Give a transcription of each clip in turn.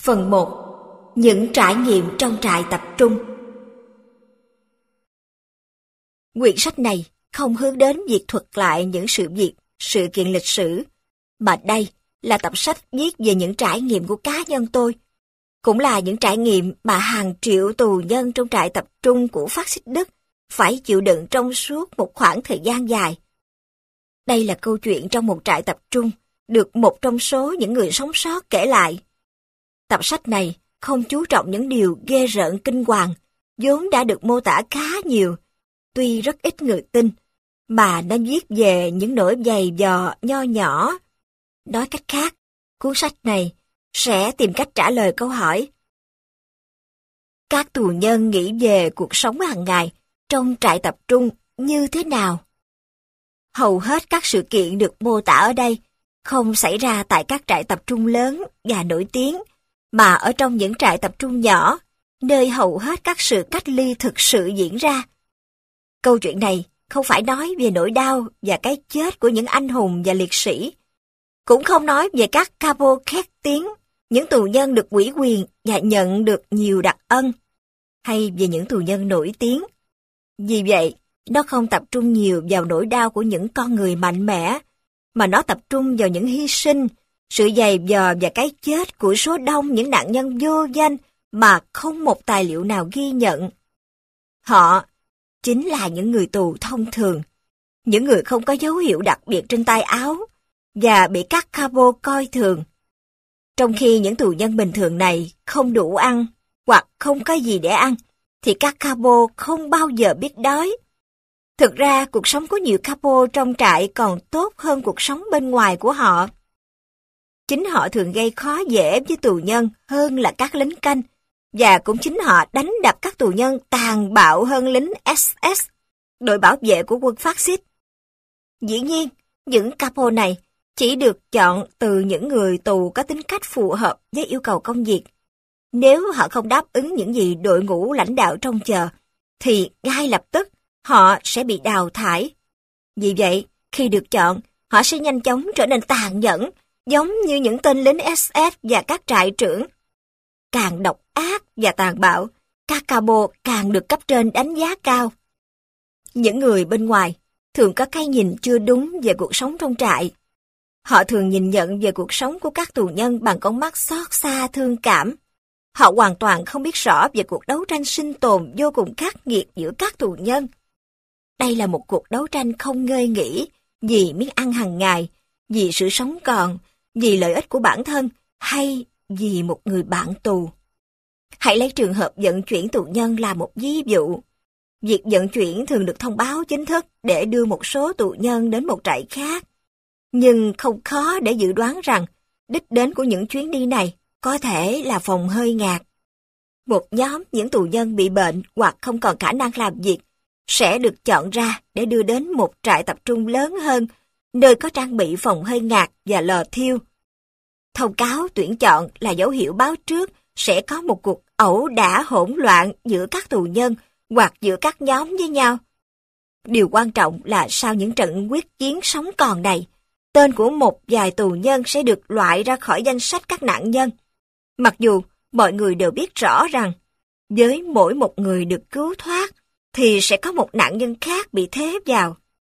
Phần 1. Những trải nghiệm trong trại tập trung. Quyển sách này không hướng đến việc thuật lại những sự việc, sự kiện lịch sử, mà đây là tập sách viết về những trải nghiệm của cá nhân tôi, cũng là những trải nghiệm mà hàng triệu tù nhân trong trại tập trung của phát xít Đức phải chịu đựng trong suốt một khoảng thời gian dài. Đây là câu chuyện trong một trại tập trung, được một trong số những người sống sót kể lại. Tập sách này không chú trọng những điều ghê rợn kinh hoàng, vốn đã được mô tả khá nhiều, tuy rất ít người tin, mà nó viết về những nỗi dày vò nho nhỏ. Nói cách khác, cuốn sách này sẽ tìm cách trả lời câu hỏi: các tù nhân nghĩ về cuộc sống hàng ngày trong trại tập trung như thế nào? Hầu hết các sự kiện được mô tả ở đây không xảy ra tại các trại tập trung lớn và nổi tiếng, mà ở trong những trại tập trung nhỏ, nơi hầu hết các sự cách ly thực sự diễn ra. Câu chuyện này không phải nói về nỗi đau và cái chết của những anh hùng và liệt sĩ, cũng không nói về các capo khét tiếng, những tù nhân được ủy quyền và nhận được nhiều đặc ân, hay về những tù nhân nổi tiếng. Vì vậy, nó không tập trung nhiều vào nỗi đau của những con người mạnh mẽ, mà nó tập trung vào những hy sinh, sự dày vò và cái chết của số đông những nạn nhân vô danh mà không một tài liệu nào ghi nhận. Họ chính là những người tù thông thường, những người không có dấu hiệu đặc biệt trên tay áo và bị các capo coi thường. Trong khi những tù nhân bình thường này không đủ ăn hoặc không có gì để ăn, thì các capo không bao giờ biết đói. Thực ra, cuộc sống của nhiều capo trong trại còn tốt hơn cuộc sống bên ngoài của họ. Chính họ thường gây khó dễ với tù nhân hơn là các lính canh, và cũng chính họ đánh đập các tù nhân tàn bạo hơn lính SS, đội bảo vệ của quân phát xít. Dĩ nhiên, những capo này chỉ được chọn từ những người tù có tính cách phù hợp với yêu cầu công việc. Nếu họ không đáp ứng những gì đội ngũ lãnh đạo trông chờ, thì ngay lập tức họ sẽ bị đào thải. Vì vậy, khi được chọn, họ sẽ nhanh chóng trở nên tàn nhẫn, giống như những tên lính SS và các trại trưởng. Càng độc ác và tàn bạo, các capo càng được cấp trên đánh giá cao. Những người bên ngoài thường có cái nhìn chưa đúng về cuộc sống trong trại. Họ thường nhìn nhận về cuộc sống của các tù nhân bằng con mắt xót xa thương cảm. Họ hoàn toàn không biết rõ về cuộc đấu tranh sinh tồn vô cùng khắc nghiệt giữa các tù nhân. Đây là một cuộc đấu tranh không ngơi nghỉ vì miếng ăn hàng ngày, vì sự sống còn, vì lợi ích của bản thân hay vì một người bạn tù. Hãy lấy trường hợp vận chuyển tù nhân là một ví dụ. Việc vận chuyển thường được thông báo chính thức để đưa một số tù nhân đến một trại khác. Nhưng không khó để dự đoán rằng đích đến của những chuyến đi này có thể là phòng hơi ngạt. Một nhóm những tù nhân bị bệnh hoặc không còn khả năng làm việc sẽ được chọn ra để đưa đến một trại tập trung lớn hơn, nơi có trang bị phòng hơi ngạt và lò thiêu. Thông cáo tuyển chọn là dấu hiệu báo trước sẽ có một cuộc ẩu đả hỗn loạn giữa các tù nhân hoặc giữa các nhóm với nhau. Điều quan trọng là sau những trận quyết chiến sống còn này, tên của một vài tù nhân sẽ được loại ra khỏi danh sách các nạn nhân. Mặc dù mọi người đều biết rõ rằng, với mỗi một người được cứu thoát, thì sẽ có một nạn nhân khác bị thế vào.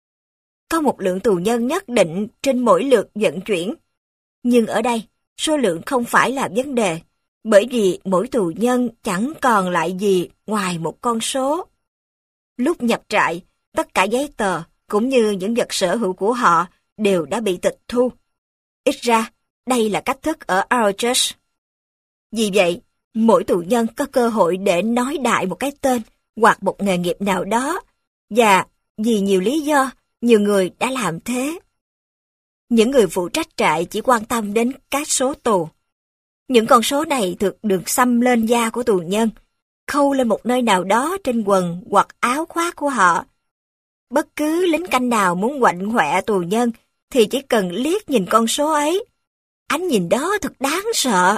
Có một lượng tù nhân nhất định trên mỗi lượt vận chuyển. Nhưng ở đây, số lượng không phải là vấn đề, bởi vì mỗi tù nhân chẳng còn lại gì ngoài một con số. Lúc nhập trại, tất cả giấy tờ cũng như những vật sở hữu của họ đều đã bị tịch thu. Ít ra, đây là cách thức ở Auschwitz. Vì vậy, mỗi tù nhân có cơ hội để nói đại một cái tên hoặc một nghề nghiệp nào đó, và vì nhiều lý do, nhiều người đã làm thế. Những người phụ trách trại chỉ quan tâm đến cái số tù. Những con số này được xăm lên da của tù nhân, khâu lên một nơi nào đó trên quần hoặc áo khoác của họ. Bất cứ lính canh nào muốn quạnh quẹ tù nhân thì chỉ cần liếc nhìn con số ấy. Ánh nhìn đó thật đáng sợ.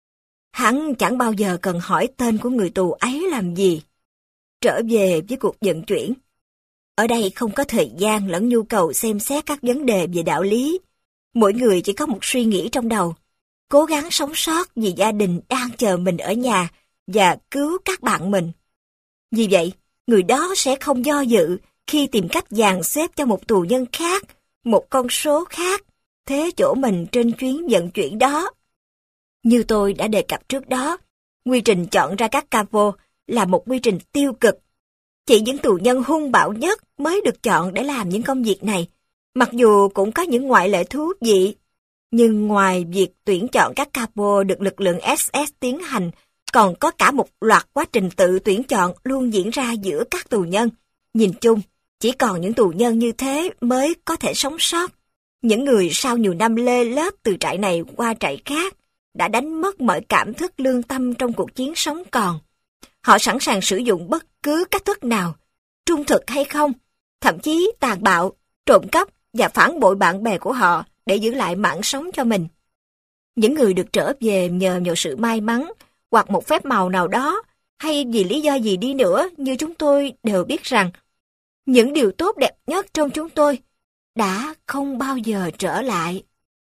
Hắn chẳng bao giờ cần hỏi tên của người tù ấy làm gì. Trở về với cuộc vận chuyển. Ở đây không có thời gian lẫn nhu cầu xem xét các vấn đề về đạo lý. Mỗi người chỉ có một suy nghĩ trong đầu. cố gắng sống sót vì gia đình đang chờ mình ở nhà và cứu các bạn mình. Vì vậy, người đó sẽ không do dự khi tìm cách dàn xếp cho một tù nhân khác, một con số khác, thế chỗ mình trên chuyến vận chuyển đó. Như tôi đã đề cập trước đó, quy trình chọn ra các capo là một quy trình tiêu cực. Chỉ những tù nhân hung bạo nhất mới được chọn để làm những công việc này, mặc dù cũng có những ngoại lệ thú vị. Nhưng ngoài việc tuyển chọn các capo được lực lượng SS tiến hành, còn có cả một loạt quá trình tự tuyển chọn luôn diễn ra giữa các tù nhân. Nhìn chung, chỉ còn những tù nhân như thế mới có thể sống sót. Những người sau nhiều năm lê lết từ trại này qua trại khác đã đánh mất mọi cảm thức lương tâm trong cuộc chiến sống còn. Họ sẵn sàng sử dụng bất cứ cách thức nào, trung thực hay không, thậm chí tàn bạo, trộm cắp và phản bội bạn bè của họ để giữ lại mạng sống cho mình. Những người được trở về nhờ vào sự may mắn hoặc một phép màu nào đó, hay vì lý do gì đi nữa, như chúng tôi đều biết rằng những điều tốt đẹp nhất trong chúng tôi đã không bao giờ trở lại.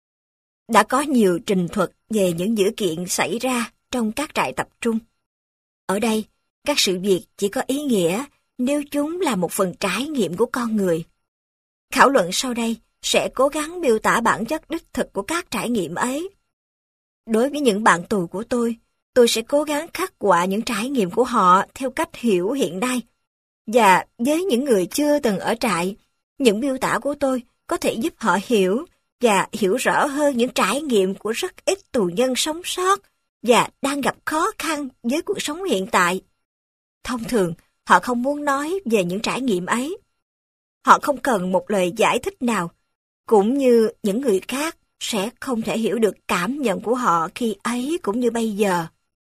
Đã có nhiều trình thuật về những dữ kiện xảy ra trong các trại tập trung. Ở đây, các sự việc chỉ có ý nghĩa nếu chúng là một phần trải nghiệm của con người. Thảo luận sau đây sẽ cố gắng miêu tả bản chất đích thực của các trải nghiệm ấy. Đối với những bạn tù của tôi sẽ cố gắng khắc họa những trải nghiệm của họ theo cách hiểu hiện nay. Và với những người chưa từng ở trại, những miêu tả của tôi có thể giúp họ hiểu và hiểu rõ hơn những trải nghiệm của rất ít tù nhân sống sót và đang gặp khó khăn với cuộc sống hiện tại. Thông thường, họ không muốn nói về những trải nghiệm ấy. Họ không cần một lời giải thích nào, cũng như những người khác sẽ không thể hiểu được cảm nhận của họ khi ấy cũng như bây giờ.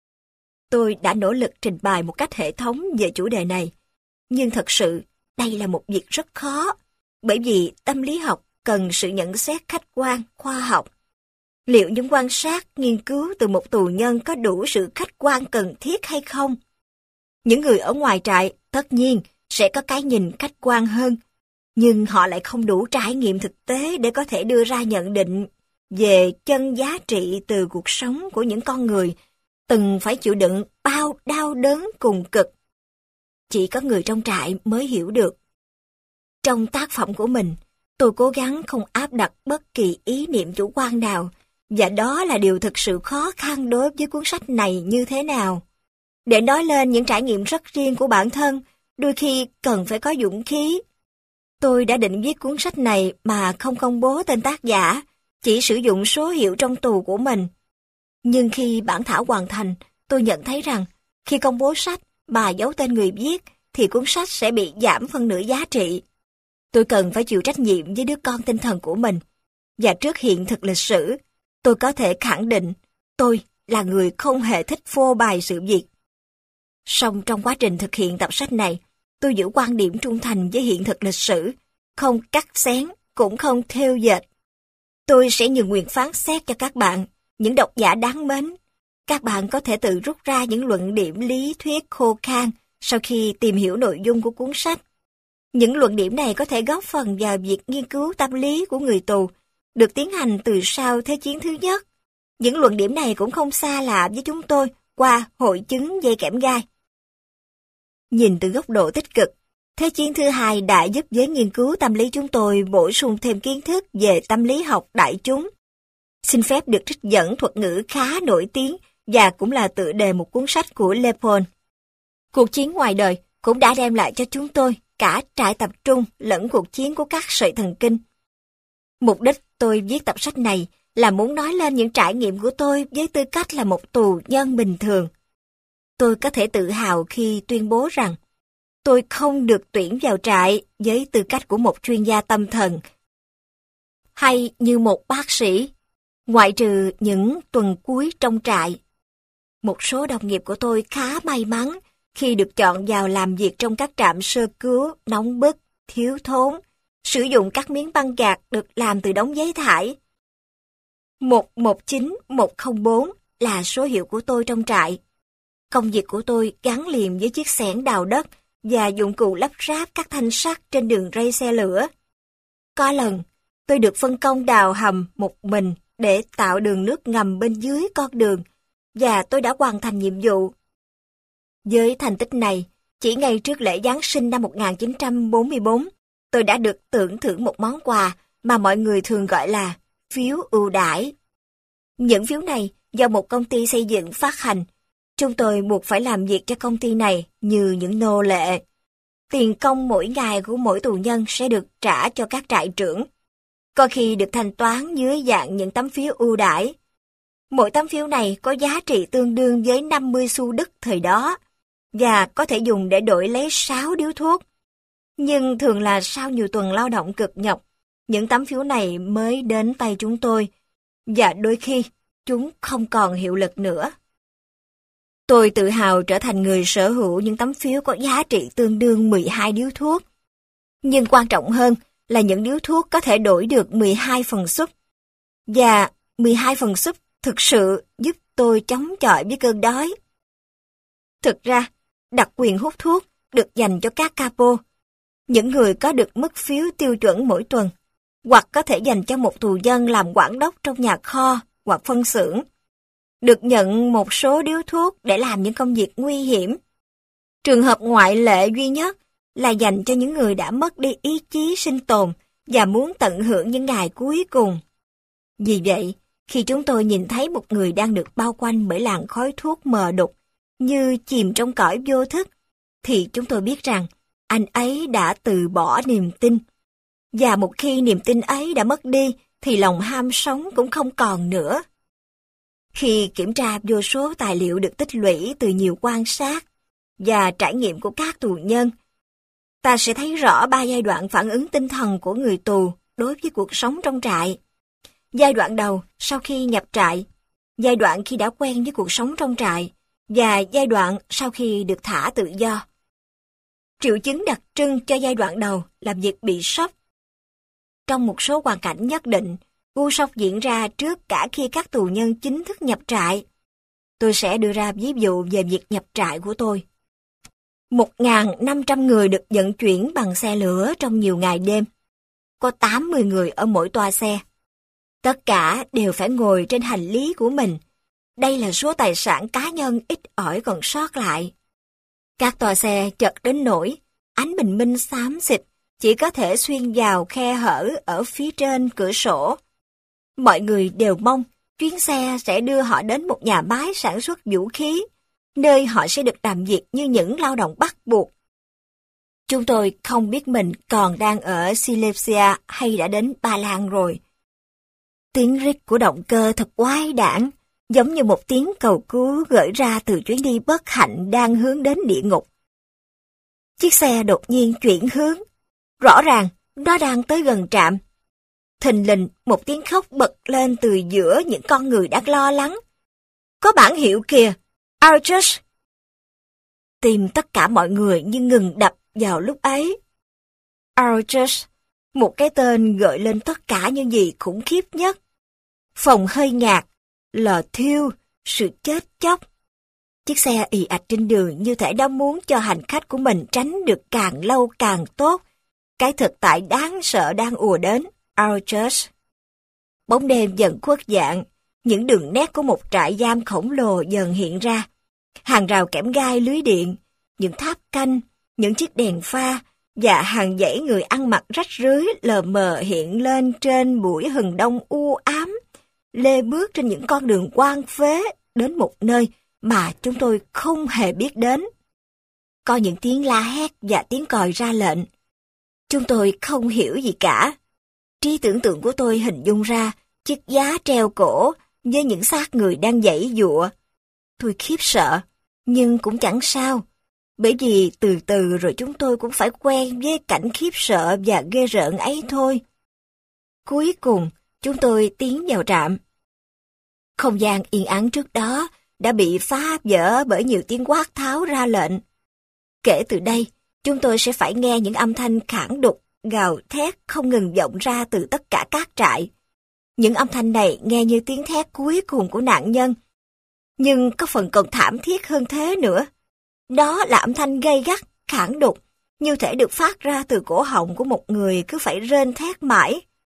Tôi đã nỗ lực trình bày một cách hệ thống về chủ đề này, nhưng thật sự đây là một việc rất khó, bởi vì tâm lý học cần sự nhận xét khách quan, khoa học. Liệu những quan sát, nghiên cứu từ một tù nhân có đủ sự khách quan cần thiết hay không? Những người ở ngoài trại tất nhiên sẽ có cái nhìn khách quan hơn, nhưng họ lại không đủ trải nghiệm thực tế để có thể đưa ra nhận định về chân giá trị từ cuộc sống của những con người từng phải chịu đựng bao đau đớn cùng cực. Chỉ có người trong trại mới hiểu được. Trong tác phẩm của mình, tôi cố gắng không áp đặt bất kỳ ý niệm chủ quan nào, và đó là điều thực sự khó khăn đối với cuốn sách này như thế nào. Để nói lên những trải nghiệm rất riêng của bản thân, đôi khi cần phải có dũng khí. Tôi đã định viết cuốn sách này mà không công bố tên tác giả, chỉ sử dụng số hiệu trong tù của mình. Nhưng khi bản thảo hoàn thành, tôi nhận thấy rằng khi công bố sách mà giấu tên người viết thì cuốn sách sẽ bị giảm phân nửa giá trị. Tôi cần phải chịu trách nhiệm với đứa con tinh thần của mình. Và trước hiện thực lịch sử, tôi có thể khẳng định tôi là người không hề thích phô bày sự việc. Song trong quá trình thực hiện tập sách này, tôi giữ quan điểm trung thành với hiện thực lịch sử, không cắt xén, cũng không thêu dệt. Tôi sẽ nhường quyền phán xét cho các bạn, những độc giả đáng mến. Các bạn có thể tự rút ra những luận điểm lý thuyết khô khan sau khi tìm hiểu nội dung của cuốn sách. Những luận điểm này có thể góp phần vào việc nghiên cứu tâm lý của người tù, được tiến hành từ sau Thế chiến thứ nhất. Những luận điểm này cũng không xa lạ với chúng tôi qua hội chứng dây kẽm gai. Nhìn từ góc độ tích cực, Thế chiến thứ hai đã giúp giới nghiên cứu tâm lý chúng tôi bổ sung thêm kiến thức về tâm lý học đại chúng. Xin phép được trích dẫn thuật ngữ khá nổi tiếng và cũng là tựa đề một cuốn sách của Leopold. Cuộc chiến ngoài đời cũng đã đem lại cho chúng tôi cả trại tập trung lẫn cuộc chiến của các sợi thần kinh. Mục đích tôi viết tập sách này là muốn nói lên những trải nghiệm của tôi với tư cách là một tù nhân bình thường. Tôi có thể tự hào khi tuyên bố rằng tôi không được tuyển vào trại với tư cách của một chuyên gia tâm thần hay như một bác sĩ, ngoại trừ những tuần cuối trong trại. Một số đồng nghiệp của tôi khá may mắn khi được chọn vào làm việc trong các trạm sơ cứu nóng bức, thiếu thốn, sử dụng các miếng băng gạc được làm từ đống giấy thải. 119104 là số hiệu của tôi trong trại. Công việc của tôi gắn liền với chiếc xẻng đào đất và dụng cụ lắp ráp các thanh sắt trên đường ray xe lửa. Có lần, tôi được phân công đào hầm một mình để tạo đường nước ngầm bên dưới con đường, và tôi đã hoàn thành nhiệm vụ. Với thành tích này, chỉ ngay trước lễ Giáng sinh năm 1944, tôi đã được tưởng thưởng một món quà mà mọi người thường gọi là phiếu ưu đãi. Những phiếu này do một công ty xây dựng phát hành. Chúng tôi buộc phải làm việc cho công ty này như những nô lệ. Tiền công mỗi ngày của mỗi tù nhân sẽ được trả cho các trại trưởng, có khi được thanh toán dưới dạng những tấm phiếu ưu đãi. Mỗi tấm phiếu này có giá trị tương đương với 50 xu Đức thời đó, và có thể dùng để đổi lấy 6 điếu thuốc. Nhưng thường là sau nhiều tuần lao động cực nhọc, những tấm phiếu này mới đến tay chúng tôi, và đôi khi chúng không còn hiệu lực nữa. Tôi tự hào trở thành người sở hữu những tấm phiếu có giá trị tương đương 12 điếu thuốc. Nhưng quan trọng hơn là những điếu thuốc có thể đổi được 12 phần súp. Và 12 phần súp thực sự giúp tôi chống chọi với cơn đói. Thực ra, đặc quyền hút thuốc được dành cho các capo, những người có được mức phiếu tiêu chuẩn mỗi tuần, hoặc có thể dành cho một tù nhân làm quản đốc trong nhà kho hoặc phân xưởng, được nhận một số điếu thuốc để làm những công việc nguy hiểm. Trường hợp ngoại lệ duy nhất là dành cho những người đã mất đi ý chí sinh tồn và muốn tận hưởng những ngày cuối cùng. Vì vậy, khi chúng tôi nhìn thấy một người đang được bao quanh bởi làn khói thuốc mờ đục, như chìm trong cõi vô thức, thì chúng tôi biết rằng anh ấy đã từ bỏ niềm tin. Và một khi niềm tin ấy đã mất đi, thì lòng ham sống cũng không còn nữa. Khi kiểm tra vô số tài liệu được tích lũy từ nhiều quan sát và trải nghiệm của các tù nhân, ta sẽ thấy rõ 3 giai đoạn phản ứng tinh thần của người tù đối với cuộc sống trong trại. Giai đoạn đầu sau khi nhập trại, giai đoạn khi đã quen với cuộc sống trong trại, và giai đoạn sau khi được thả tự do. Triệu chứng đặc trưng cho giai đoạn đầu là việc bị sốc. Trong một số hoàn cảnh nhất định, u sốc diễn ra trước cả khi các tù nhân chính thức nhập trại. Tôi sẽ đưa ra ví dụ về việc nhập trại của tôi. 1.500 người được vận chuyển bằng xe lửa trong nhiều ngày đêm. Có 80 người ở mỗi toa xe. Tất cả đều phải ngồi trên hành lý của mình. Đây là số tài sản cá nhân ít ỏi còn sót lại. Các toa xe chật đến nỗi ánh bình minh xám xịt chỉ có thể xuyên vào khe hở ở phía trên cửa sổ. Mọi người đều mong chuyến xe sẽ đưa họ đến một nhà máy sản xuất vũ khí, nơi họ sẽ được làm việc như những lao động bắt buộc. Chúng tôi không biết mình còn đang ở Silesia hay đã đến Ba Lan rồi. Tiếng rít của động cơ thật quái đản, giống như một tiếng cầu cứu gửi ra từ chuyến đi bất hạnh đang hướng đến địa ngục. Chiếc xe đột nhiên chuyển hướng. Rõ ràng, nó đang tới gần trạm. Thình lình, một tiếng khóc bật lên từ giữa những con người đang lo lắng. Có bảng hiệu kìa, Archers! Tim tất cả mọi người như ngừng đập vào lúc ấy. Archers, một cái tên gợi lên tất cả những gì khủng khiếp nhất. Phòng hơi ngạt, lò thiêu, sự chết chóc. Chiếc xe ì ạch trên đường như thể đã muốn cho hành khách của mình tránh được càng lâu càng tốt. Cái thực tại đáng sợ đang ùa đến, Archers. Bóng đêm dần khuất dạng, những đường nét của một trại giam khổng lồ dần hiện ra. Hàng rào kẽm gai lưới điện, những tháp canh, những chiếc đèn pha và hàng dãy người ăn mặc rách rưới lờ mờ hiện lên trên buổi hừng đông u ám, lê bước trên những con đường hoang phế đến một nơi mà chúng tôi không hề biết đến. Có những tiếng la hét và tiếng còi ra lệnh. Chúng tôi không hiểu gì cả. Trí tưởng tượng của tôi hình dung ra chiếc giá treo cổ với những xác người đang giãy giụa. Tôi khiếp sợ, nhưng cũng chẳng sao, bởi vì từ từ rồi chúng tôi cũng phải quen với cảnh khiếp sợ và ghê rợn ấy thôi. Cuối cùng, chúng tôi tiến vào trạm. Không gian yên ắng trước đó đã bị phá vỡ bởi nhiều tiếng quát tháo ra lệnh. Kể từ đây, chúng tôi sẽ phải nghe những âm thanh khản đục, gào thét không ngừng vọng ra từ tất cả các trại. Những âm thanh này nghe như tiếng thét cuối cùng của nạn nhân, nhưng có phần còn thảm thiết hơn thế nữa. Đó là âm thanh gay gắt, khản đục, như thể được phát ra từ cổ họng của một người cứ phải rên thét mãi.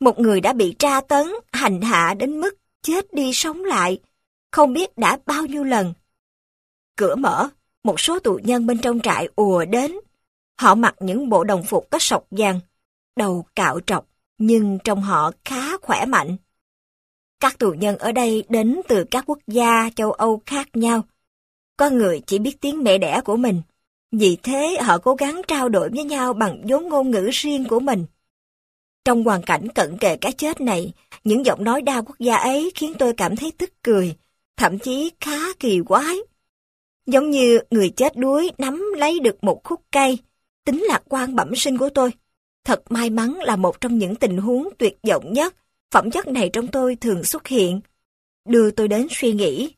Một người đã bị tra tấn, hành hạ đến mức chết đi sống lại, không biết đã bao nhiêu lần. Cửa mở, một số tù nhân bên trong trại ùa đến. Họ mặc những bộ đồng phục có sọc vàng, đầu cạo trọc, nhưng trông họ khá khỏe mạnh. Các tù nhân ở đây đến từ các quốc gia châu Âu khác nhau. Có người chỉ biết tiếng mẹ đẻ của mình, vì thế họ cố gắng trao đổi với nhau bằng vốn ngôn ngữ riêng của mình. Trong hoàn cảnh cận kề cái chết này, những giọng nói đa quốc gia ấy khiến tôi cảm thấy tức cười, thậm chí khá kỳ quái. Giống như người chết đuối nắm lấy được một khúc cây, tính lạc quan bẩm sinh của tôi. Thật may mắn là một trong những tình huống tuyệt vọng nhất, phẩm chất này trong tôi thường xuất hiện, đưa tôi đến suy nghĩ.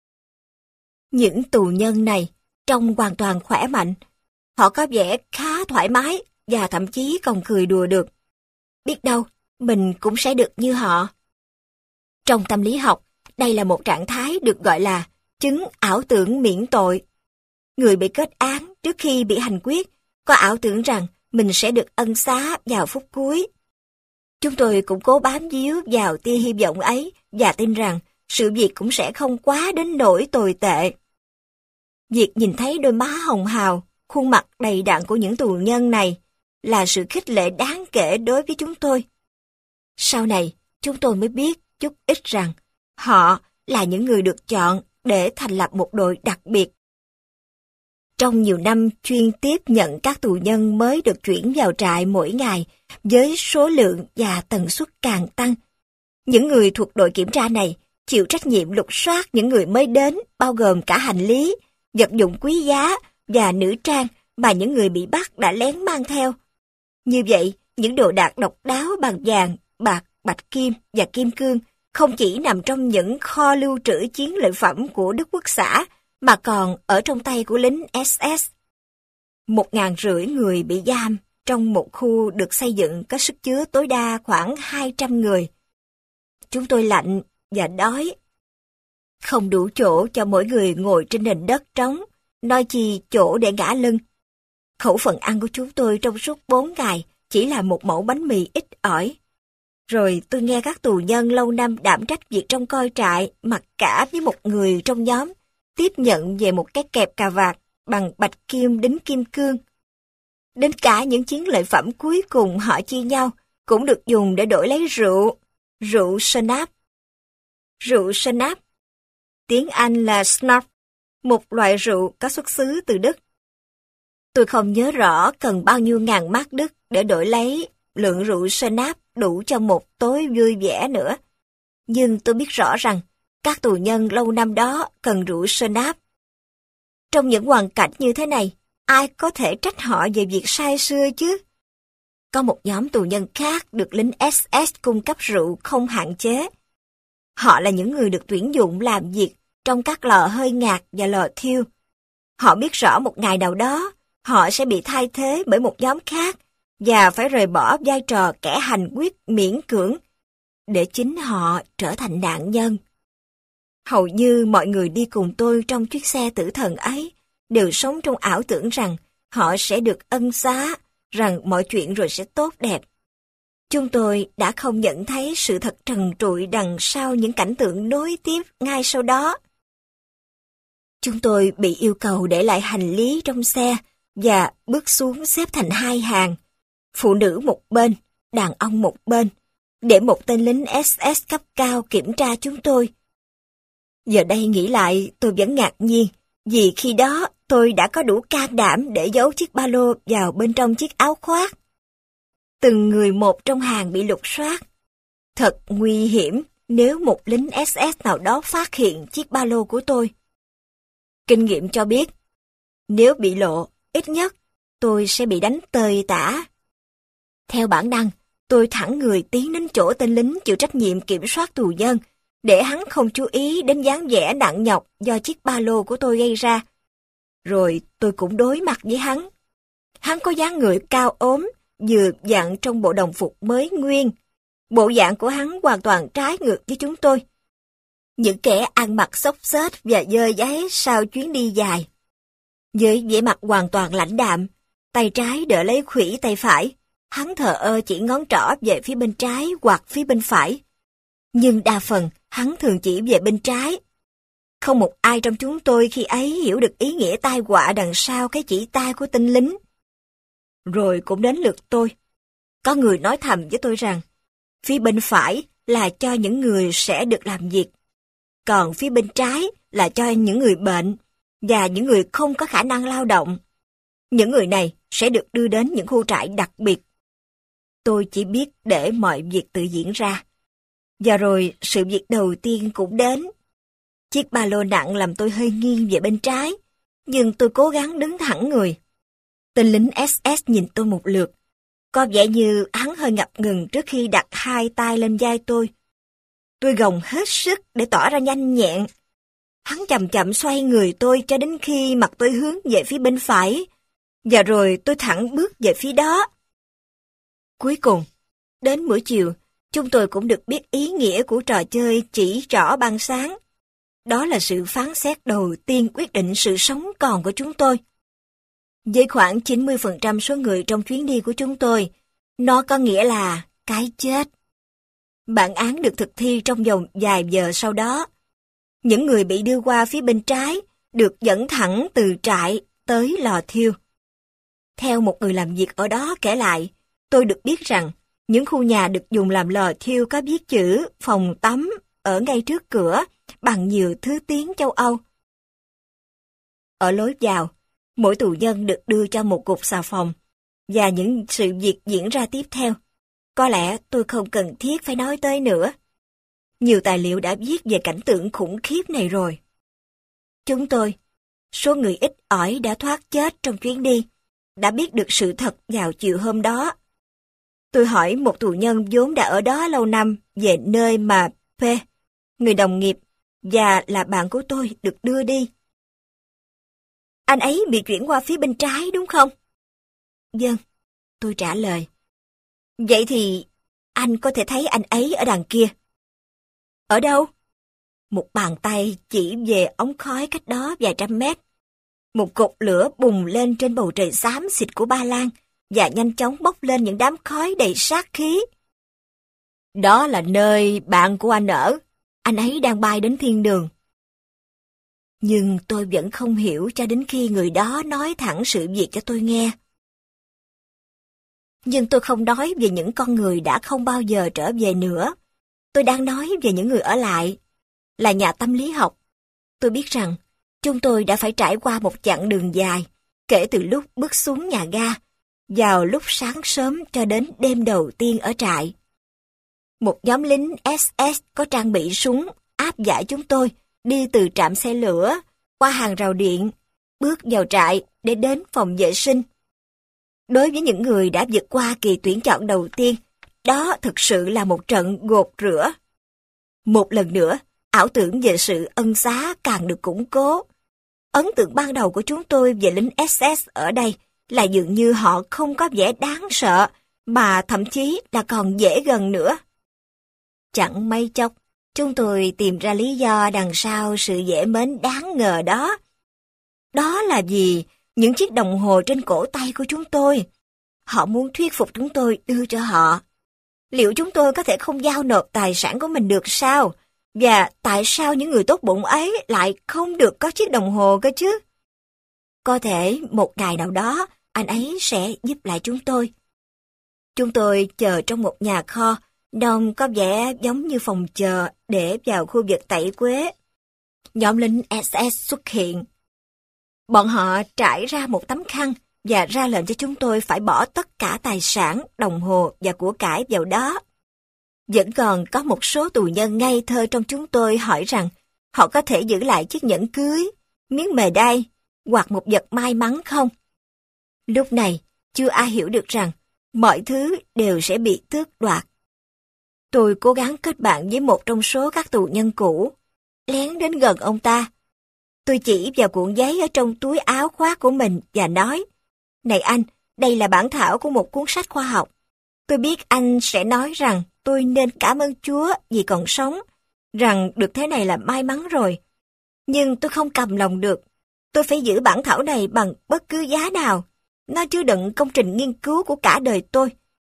Những tù nhân này trông hoàn toàn khỏe mạnh, họ có vẻ khá thoải mái và thậm chí còn cười đùa được. Biết đâu, mình cũng sẽ được như họ. Trong tâm lý học, đây là một trạng thái được gọi là chứng ảo tưởng miễn tội. Người bị kết án trước khi bị hành quyết có ảo tưởng rằng mình sẽ được ân xá vào phút cuối. Chúng tôi cũng cố bám víu vào tia hy vọng ấy và tin rằng sự việc cũng sẽ không quá đến nỗi tồi tệ. Việc nhìn thấy đôi má hồng hào, khuôn mặt đầy đặn của những tù nhân này là sự khích lệ đáng kể đối với chúng tôi. Sau này, chúng tôi mới biết chút ít rằng họ là những người được chọn để thành lập một đội đặc biệt. Trong nhiều năm chuyên tiếp nhận các tù nhân mới được chuyển vào trại mỗi ngày với số lượng và tần suất càng tăng. Những người thuộc đội kiểm tra này chịu trách nhiệm lục soát những người mới đến, bao gồm cả hành lý, vật dụng quý giá và nữ trang mà những người bị bắt đã lén mang theo. Như vậy, những đồ đạc độc đáo bằng vàng, bạc, bạch kim và kim cương không chỉ nằm trong những kho lưu trữ chiến lợi phẩm của Đức Quốc xã, mà còn ở trong tay của lính SS. 1.500 người bị giam trong một khu được xây dựng có sức chứa tối đa khoảng 200 người. Chúng tôi lạnh và đói. Không đủ chỗ cho mỗi người ngồi trên nền đất trống, nói chi chỗ để ngả lưng. Khẩu phần ăn của chúng tôi trong suốt 4 ngày chỉ là một mẩu bánh mì ít ỏi. Rồi tôi nghe các tù nhân lâu năm đảm trách việc trông coi trại mặc cả với một người trong nhóm tiếp nhận về một cái kẹp cà vạt bằng bạch kim đính kim cương. Đến cả những chiến lợi phẩm cuối cùng họ chia nhau cũng được dùng để đổi lấy rượu Schnapp. Rượu Schnapp, tiếng Anh là Schnapp, một loại rượu có xuất xứ từ Đức. Tôi không nhớ rõ cần bao nhiêu ngàn mark Đức để đổi lấy lượng rượu Schnapp đủ cho một tối vui vẻ nữa. Nhưng tôi biết rõ rằng các tù nhân lâu năm đó cần rượu Schnapp. Trong những hoàn cảnh như thế này, ai có thể trách họ về việc sai xưa chứ? Có một nhóm tù nhân khác được lính SS cung cấp rượu không hạn chế. Họ là những người được tuyển dụng làm việc trong các lò hơi ngạt và lò thiêu. Họ biết rõ một ngày nào đó, họ sẽ bị thay thế bởi một nhóm khác và phải rời bỏ vai trò kẻ hành quyết miễn cưỡng để chính họ trở thành nạn nhân. Hầu như mọi người đi cùng tôi trong chiếc xe tử thần ấy đều sống trong ảo tưởng rằng họ sẽ được ân xá, rằng mọi chuyện rồi sẽ tốt đẹp. Chúng tôi đã không nhận thấy sự thật trần trụi đằng sau những cảnh tượng nối tiếp ngay sau đó. Chúng tôi bị yêu cầu để lại hành lý trong xe và bước xuống xếp thành 2 hàng, phụ nữ một bên, đàn ông một bên, để một tên lính SS cấp cao kiểm tra chúng tôi. Giờ đây nghĩ lại tôi vẫn ngạc nhiên, vì khi đó tôi đã có đủ can đảm để giấu chiếc ba lô vào bên trong chiếc áo khoác. Từng người một trong hàng bị lục soát. Thật nguy hiểm nếu một lính SS nào đó phát hiện chiếc ba lô của tôi. Kinh nghiệm cho biết, nếu bị lộ, ít nhất tôi sẽ bị đánh tơi tả. Theo bản năng, tôi thẳng người tiến đến chỗ tên lính chịu trách nhiệm kiểm soát tù nhân, để hắn không chú ý đến dáng vẻ nặng nhọc do chiếc ba lô của tôi gây ra. Rồi tôi cũng đối mặt với hắn. Hắn có dáng người cao ốm, vừa dặn trong bộ đồng phục mới nguyên. Bộ dạng của hắn hoàn toàn trái ngược với chúng tôi. Những kẻ ăn mặc xốc xếch và dơ dáy sau chuyến đi dài. Với vẻ mặt hoàn toàn lãnh đạm, tay trái đỡ lấy khuỷu tay phải, hắn thờ ơ chỉ ngón trỏ về phía bên trái hoặc phía bên phải. Nhưng đa phần, hắn thường chỉ về bên trái. Không một ai trong chúng tôi khi ấy hiểu được ý nghĩa tai họa đằng sau cái chỉ tay của tên lính. Rồi cũng đến lượt tôi. Có người nói thầm với tôi rằng, phía bên phải là cho những người sẽ được làm việc, còn phía bên trái là cho những người bệnh và những người không có khả năng lao động. Những người này sẽ được đưa đến những khu trại đặc biệt. Tôi chỉ biết để mọi việc tự diễn ra. Và rồi sự việc đầu tiên cũng đến. Chiếc ba lô nặng làm tôi hơi nghiêng về bên trái, nhưng tôi cố gắng đứng thẳng người. Tên lính SS nhìn tôi một lượt. Có vẻ như hắn hơi ngập ngừng trước khi đặt hai tay lên vai tôi. Tôi gồng hết sức để tỏ ra nhanh nhẹn. Hắn chậm chậm xoay người tôi cho đến khi mặt tôi hướng về phía bên phải, và rồi tôi thẳng bước về phía đó. Cuối cùng, đến buổi chiều, chúng tôi cũng được biết ý nghĩa của trò chơi chỉ trỏ ban sáng. Đó là sự phán xét đầu tiên quyết định sự sống còn của chúng tôi. Với khoảng 90% số người trong chuyến đi của chúng tôi, nó có nghĩa là cái chết. Bản án được thực thi trong vòng vài giờ sau đó. Những người bị đưa qua phía bên trái được dẫn thẳng từ trại tới lò thiêu. Theo một người làm việc ở đó kể lại, tôi được biết rằng những khu nhà được dùng làm lò thiêu có viết chữ phòng tắm ở ngay trước cửa bằng nhiều thứ tiếng châu Âu. Ở lối vào, mỗi tù nhân được đưa cho một cục xà phòng, và những sự việc diễn ra tiếp theo. Có lẽ tôi không cần thiết phải nói tới nữa. Nhiều tài liệu đã viết về cảnh tượng khủng khiếp này rồi. Chúng tôi, số người ít ỏi đã thoát chết trong chuyến đi, đã biết được sự thật vào chiều hôm đó. Tôi hỏi một tù nhân vốn đã ở đó lâu năm về nơi mà P, người đồng nghiệp và là bạn của tôi, được đưa đi. Anh ấy bị chuyển qua phía bên trái đúng không? Vâng, tôi trả lời. Vậy thì anh có thể thấy anh ấy ở đằng kia. Ở đâu? Một bàn tay chỉ về ống khói cách đó vài trăm mét. Một cột lửa bùng lên trên bầu trời xám xịt của Ba Lan và nhanh chóng bốc lên những đám khói đầy sát khí. Đó là nơi bạn của anh ở. Anh ấy đang bay đến thiên đường. Nhưng tôi vẫn không hiểu cho đến khi người đó nói thẳng sự việc cho tôi nghe. Nhưng tôi không nói về những con người đã không bao giờ trở về nữa. Tôi đang nói về những người ở lại. Là nhà tâm lý học, tôi biết rằng chúng tôi đã phải trải qua một chặng đường dài, kể từ lúc bước xuống nhà ga, vào lúc sáng sớm cho đến đêm đầu tiên ở trại. Một nhóm lính SS có trang bị súng áp giải chúng tôi đi từ trạm xe lửa, qua hàng rào điện, bước vào trại để đến phòng vệ sinh. Đối với những người đã vượt qua kỳ tuyển chọn đầu tiên, đó thực sự là một trận gột rửa. Một lần nữa, ảo tưởng về sự ân xá càng được củng cố. Ấn tượng ban đầu của chúng tôi về lính SS ở đây là dường như họ không có vẻ đáng sợ, mà thậm chí là còn dễ gần nữa. Chẳng mấy chốc, chúng tôi tìm ra lý do đằng sau sự dễ mến đáng ngờ đó. Đó là vì những chiếc đồng hồ trên cổ tay của chúng tôi. Họ muốn thuyết phục chúng tôi đưa cho họ. Liệu chúng tôi có thể không giao nộp tài sản của mình được sao? Và tại sao những người tốt bụng ấy lại không được có chiếc đồng hồ cơ chứ? Có thể một ngày nào đó anh ấy sẽ giúp lại chúng tôi. Chúng tôi chờ trong một nhà kho, trông có vẻ giống như phòng chờ để vào khu vực tẩy uế. Nhóm lính SS xuất hiện. Bọn họ trải ra một tấm khăn và ra lệnh cho chúng tôi phải bỏ tất cả tài sản, đồng hồ và của cải vào đó. Vẫn còn có một số tù nhân ngây thơ trong chúng tôi hỏi rằng họ có thể giữ lại chiếc nhẫn cưới, miếng mề đay hoặc một vật may mắn không. Lúc này, chưa ai hiểu được rằng mọi thứ đều sẽ bị tước đoạt. Tôi cố gắng kết bạn với một trong số các tù nhân cũ, lén đến gần ông ta. Tôi chỉ vào cuộn giấy ở trong túi áo khoác của mình và nói, này anh, đây là bản thảo của một cuốn sách khoa học. Tôi biết anh sẽ nói rằng tôi nên cảm ơn Chúa vì còn sống, rằng được thế này là may mắn rồi. Nhưng tôi không cầm lòng được. Tôi phải giữ bản thảo này bằng bất cứ giá nào. Nó chứa đựng công trình nghiên cứu của cả đời tôi.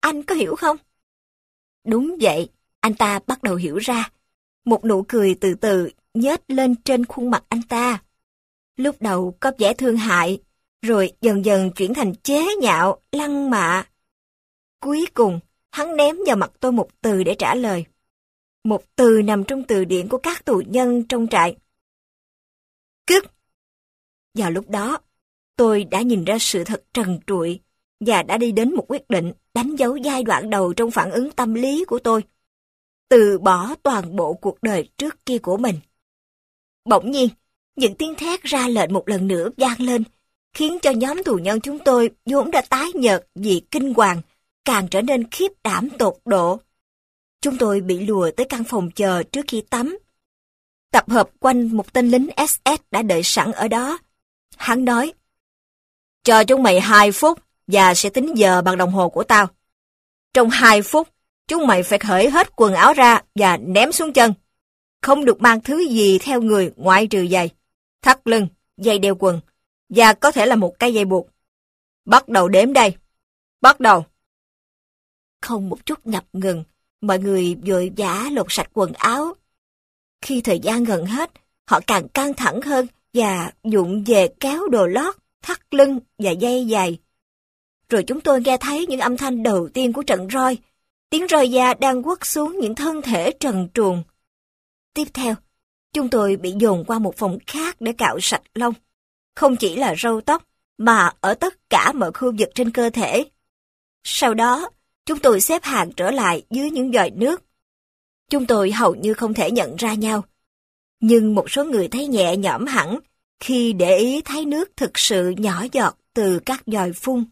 anh có hiểu không? Đúng vậy, anh ta bắt đầu hiểu ra. Một nụ cười từ từ nhếch lên trên khuôn mặt anh ta. Lúc đầu có vẻ thương hại, rồi dần dần chuyển thành chế nhạo, lăng mạ. Cuối cùng, hắn ném vào mặt tôi một từ để trả lời. Một từ nằm trong từ điển của các tù nhân trong trại. Cứt! Vào lúc đó, tôi đã nhìn ra sự thật trần trụi và đã đi đến một quyết định đánh dấu giai đoạn đầu trong phản ứng tâm lý của tôi. Từ bỏ toàn bộ cuộc đời trước kia của mình. Bỗng nhiên, những tiếng thét ra lệnh một lần nữa vang lên, khiến cho nhóm tù nhân chúng tôi vốn đã tái nhợt vì kinh hoàng, càng trở nên khiếp đảm tột độ. Chúng tôi bị lùa tới căn phòng chờ trước khi tắm. Tập hợp quanh một tên lính SS đã đợi sẵn ở đó. Hắn nói, cho chúng mày 2 phút và sẽ tính giờ bằng đồng hồ của tao. Trong 2 phút, chúng mày phải cởi hết quần áo ra và ném xuống chân. Không được mang thứ gì theo người ngoại trừ giày, thắt lưng, dây đeo quần, và có thể là một cây dây buộc. Bắt đầu đếm đây. Bắt đầu. Không một chút ngập ngừng, mọi người vội vã lột sạch quần áo. Khi thời gian gần hết, họ càng căng thẳng hơn và vụng về kéo đồ lót, thắt lưng và dây giày. Rồi chúng tôi nghe thấy những âm thanh đầu tiên của trận roi. Tiếng roi da đang quất xuống những thân thể trần truồng. Tiếp theo, chúng tôi bị dồn qua một phòng khác để cạo sạch lông. Không chỉ là râu tóc, mà ở tất cả mọi khu vực trên cơ thể. Sau đó, chúng tôi xếp hàng trở lại dưới những vòi nước. Chúng tôi hầu như không thể nhận ra nhau. Nhưng một số người thấy nhẹ nhõm hẳn khi để ý thấy nước thực sự nhỏ giọt từ các vòi phun.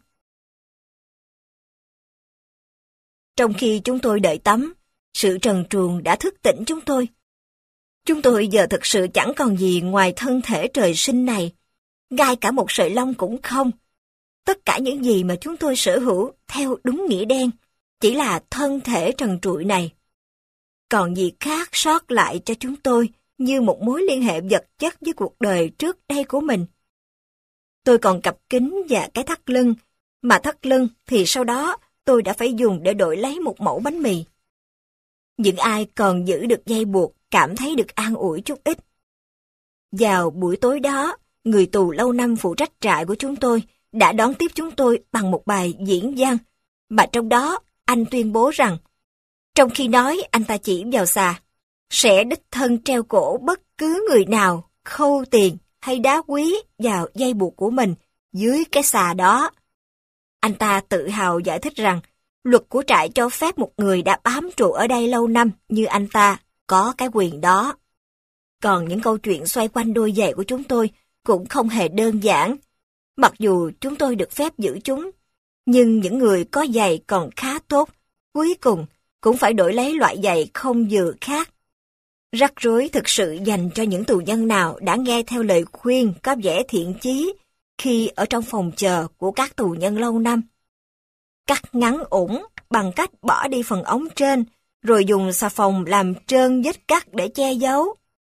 Trong khi chúng tôi đợi tắm, sự trần truồng đã thức tỉnh chúng tôi. Chúng tôi giờ thực sự chẳng còn gì ngoài thân thể trời sinh này. Ngay cả một sợi lông cũng không. Tất cả những gì mà chúng tôi sở hữu theo đúng nghĩa đen chỉ là thân thể trần trụi này. Còn gì khác sót lại cho chúng tôi như một mối liên hệ vật chất với cuộc đời trước đây của mình. Tôi còn cặp kính và cái thắt lưng, mà thắt lưng thì sau đó tôi đã phải dùng để đổi lấy một mẩu bánh mì. Những ai còn giữ được dây buộc cảm thấy được an ủi chút ít. Vào buổi tối đó, người tù lâu năm phụ trách trại của chúng tôi đã đón tiếp chúng tôi bằng một bài diễn văn, mà trong đó anh tuyên bố rằng, trong khi nói anh ta chỉ vào xà, sẽ đích thân treo cổ bất cứ người nào khâu tiền hay đá quý vào dây buộc của mình dưới cái xà đó. Anh ta tự hào giải thích rằng, luật của trại cho phép một người đã bám trụ ở đây lâu năm như anh ta có cái quyền đó. Còn những câu chuyện xoay quanh đôi giày của chúng tôi cũng không hề đơn giản. Mặc dù chúng tôi được phép giữ chúng, nhưng những người có giày còn khá tốt, cuối cùng cũng phải đổi lấy loại giày không vừa khác. Rắc rối thực sự dành cho những tù nhân nào đã nghe theo lời khuyên có vẻ thiện chí khi ở trong phòng chờ của các tù nhân lâu năm. Cắt ngắn ủng bằng cách bỏ đi phần ống trên, rồi dùng xà phòng làm trơn vết cắt để che giấu.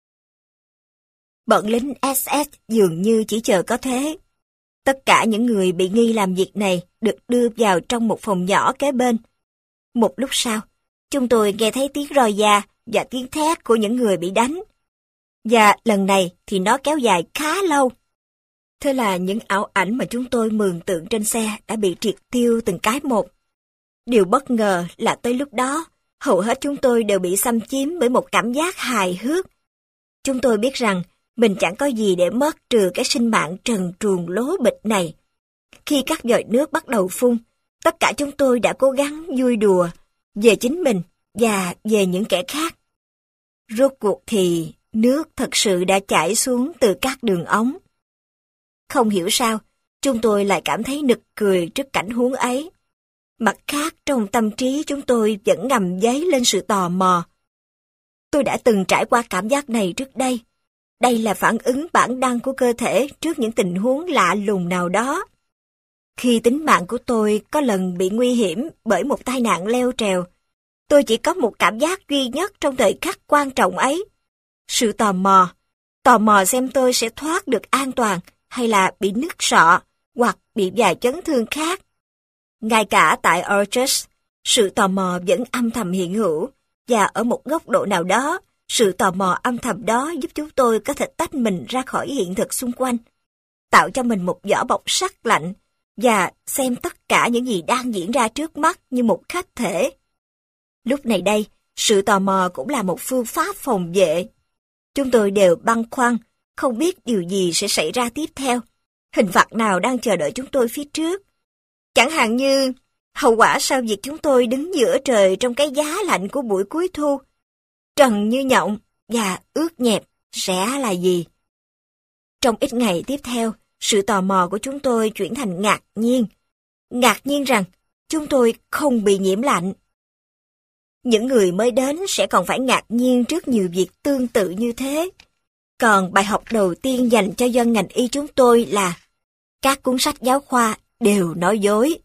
Bọn lính SS dường như chỉ chờ có thế. Tất cả những người bị nghi làm việc này được đưa vào trong một phòng nhỏ kế bên. Một lúc sau, chúng tôi nghe thấy tiếng roi da và tiếng thét của những người bị đánh. Và lần này thì nó kéo dài khá lâu. Thế là những ảo ảnh mà chúng tôi mường tượng trên xe đã bị triệt tiêu từng cái một. Điều bất ngờ là tới lúc đó, hầu hết chúng tôi đều bị xâm chiếm bởi một cảm giác hài hước. Chúng tôi biết rằng mình chẳng có gì để mất trừ cái sinh mạng trần truồng lố bịch này. Khi các vòi nước bắt đầu phun, tất cả chúng tôi đã cố gắng vui đùa về chính mình và về những kẻ khác. Rốt cuộc thì nước thật sự đã chảy xuống từ các đường ống. Không hiểu sao, chúng tôi lại cảm thấy nực cười trước cảnh huống ấy. Mặt khác, trong tâm trí chúng tôi vẫn ngầm dấy lên sự tò mò. Tôi đã từng trải qua cảm giác này trước đây. Đây là phản ứng bản năng của cơ thể trước những tình huống lạ lùng nào đó. Khi tính mạng của tôi có lần bị nguy hiểm bởi một tai nạn leo trèo, tôi chỉ có một cảm giác duy nhất trong thời khắc quan trọng ấy. Sự tò mò xem tôi sẽ thoát được an toàn hay là bị nứt sọ hoặc bị vài chấn thương khác. Ngay cả tại Orchards, sự tò mò vẫn âm thầm hiện hữu, và ở một góc độ nào đó, sự tò mò âm thầm đó giúp chúng tôi có thể tách mình ra khỏi hiện thực xung quanh, tạo cho mình một vỏ bọc sắc lạnh, và xem tất cả những gì đang diễn ra trước mắt như một khách thể. Lúc này đây, sự tò mò cũng là một phương pháp phòng vệ. Chúng tôi đều băn khoăn, không biết điều gì sẽ xảy ra tiếp theo, hình phạt nào đang chờ đợi chúng tôi phía trước. Chẳng hạn như, hậu quả sau việc chúng tôi đứng giữa trời trong cái giá lạnh của buổi cuối thu, trần như nhộng và ướt nhẹp sẽ là gì? Trong ít ngày tiếp theo, sự tò mò của chúng tôi chuyển thành ngạc nhiên rằng chúng tôi không bị nhiễm lạnh. Những người mới đến sẽ còn phải ngạc nhiên trước nhiều việc tương tự như thế. Còn bài học đầu tiên dành cho dân ngành y chúng tôi là các cuốn sách giáo khoa đều nói dối.